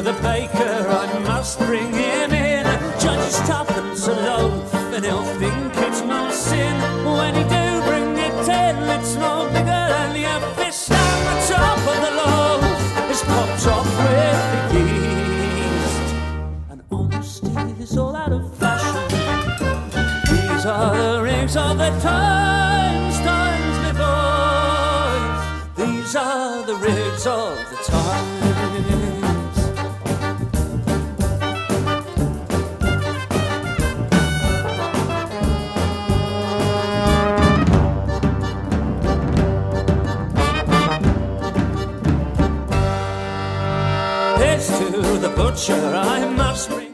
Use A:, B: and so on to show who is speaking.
A: the baker, I must bring him in. Judge's tuppence a loaf, and he'll think it's no sin. When he do bring it in, it's no bigger than your fist. And the top of the loaf is popped off with the yeast. And honesty is all out of fashion. These are the rings of the times, times before. These are the rigs of the times. Here's to the butcher, I must bring